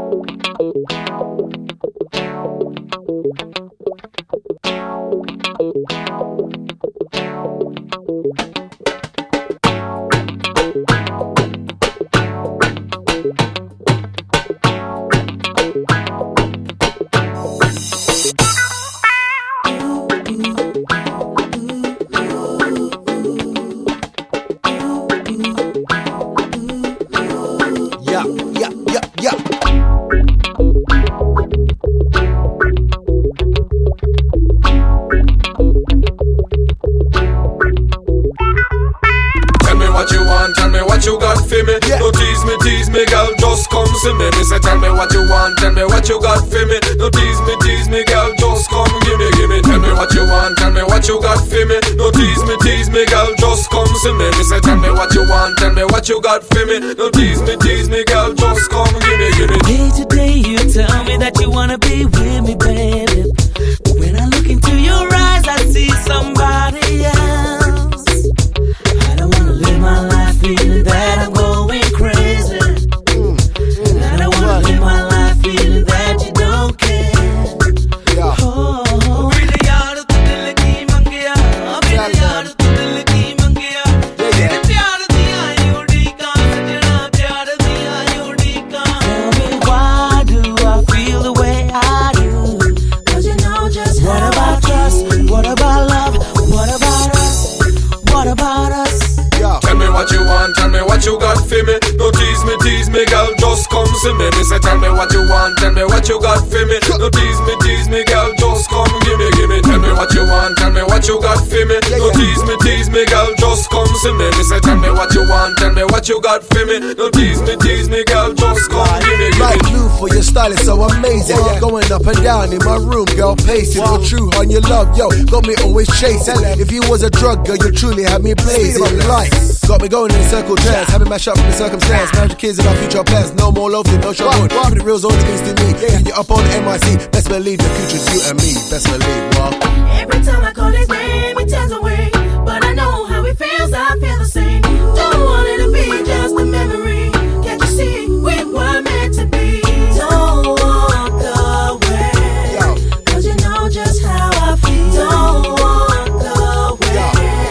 You got for me, no tease me, girl, just come, give me. Day to day you tell me that you wanna be with me, baby. But when I look into your eyes, I see somebody else. I don't wanna live my life feeling that I'm going crazy. And I don't wanna live my life feeling that you don't care. Yeah. Oh, really out of the lucky monkey, really out of the lucky monkey. You got for me, no tease me, girl, just come see me. Me say, tell me what you want, tell me what you got for me. No tease me, girl, just come give me. Tell me what you want, tell me what you got for me. No tease me, girl, just come see me. Me say, tell me what you want, tell me what you got for me. No tease me, girl, just come give me. Like blue for your style is so amazing. Going up and down in my room, girl, pacing. You're true on your love, yo, got me always chasing. If you was a drug girl, you truly had me blazing. Like, got me going in a circle trance, having mash up with the circumstance. Married to kids and our future plans, no more love, no show good. Keep it real, all it means to me. And you're up on NYC, best believe the future's you and me. Best believe, what? Every time I call his name, he turns away. But I know how he feels, I feel the same. Don't want it to be just a memory. Can't you see, we were meant to be. Don't walk away, cause you know just how I feel. Don't walk away.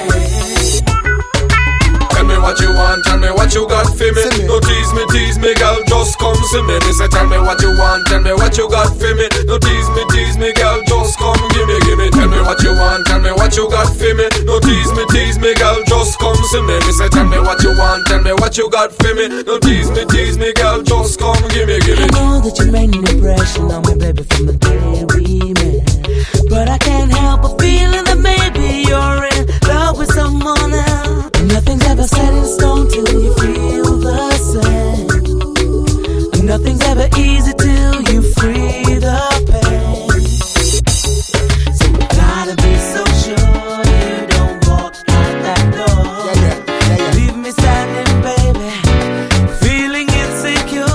Tell me what you want, tell me what you got for me. No tease me, girl, just come see me. Me say, tell me what you want, tell me what you got for me. No tease me, girl, just come give me. Tell me what you want, tell me what you got for me. No tease me, girl, just come see me. Me say, tell me what you want, tell me what you got for me. No tease me, girl, just come give me. I know that you made an impression on me, baby, from the day we met. But I can't help but feeling that maybe you're in love with someone else. Nothing's ever set in stone till you feel the same. Nothing's ever easy till you free the pain. So you gotta be so sure you don't walk out that door. Leave me standing, baby, feeling insecure.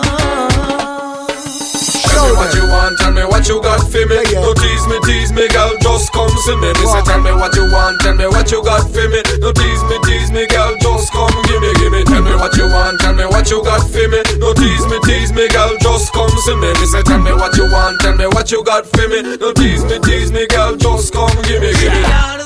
Tell me what you want, tell me what you got for me. No tease me, girl, just come see me. Me say, tell me what you want, tell me what you got for me. No tease me, girl, just come give me. Tell me what you want, tell me what you got for me. No tease me, girl, just come see me. Me say, tell me what you want, tell me what you got for me. No tease me, girl, just come give me.